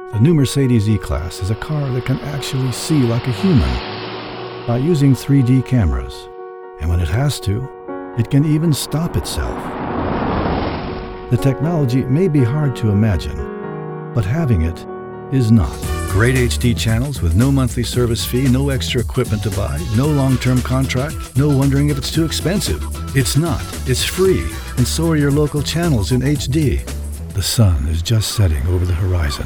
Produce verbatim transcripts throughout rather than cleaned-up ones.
The new Mercedes E-Class is a car that can actually see like a human by using three D cameras. And when it has to, it can even stop itself. The technology may be hard to imagine, but having it is not. Great H D channels with no monthly service fee, no extra equipment to buy, no long-term contract, no wondering if it's too expensive. It's not. It's free, and so are your local channels in H D. The sun is just setting over the horizon.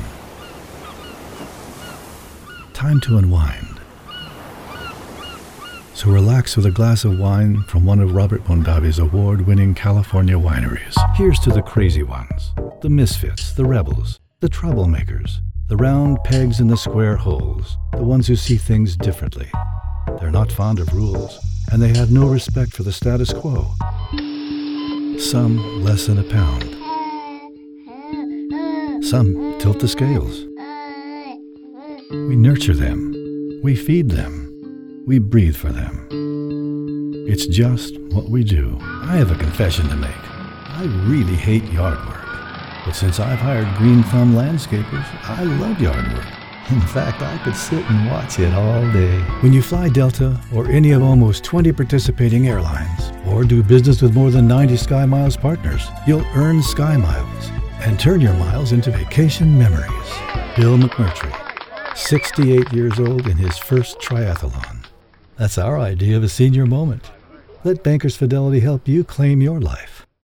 Time to unwind. So relax with a glass of wine from one of Robert Mondavi's award-winning California wineries. Here's to the crazy ones, the misfits, the rebels, the troublemakers, the round pegs in the square holes, the ones who see things differently. They're not fond of rules, and they have no respect for the status quo. Some less than a pound. Some tilt the scales. We nurture them. We feed them. We breathe for them. It's just what we do. I have a confession to make. I really hate yard work. But since I've hired Green Thumb Landscapers, I love yard work. In fact, I could sit and watch it all day. When you fly Delta or any of almost twenty participating airlines, or do business with more than ninety SkyMiles partners, you'll earn SkyMiles and turn your miles into vacation memories. Bill McMurtry, sixty-eight years old in his first triathlon. That's our idea of a senior moment. Let Bankers Fidelity help you claim your life.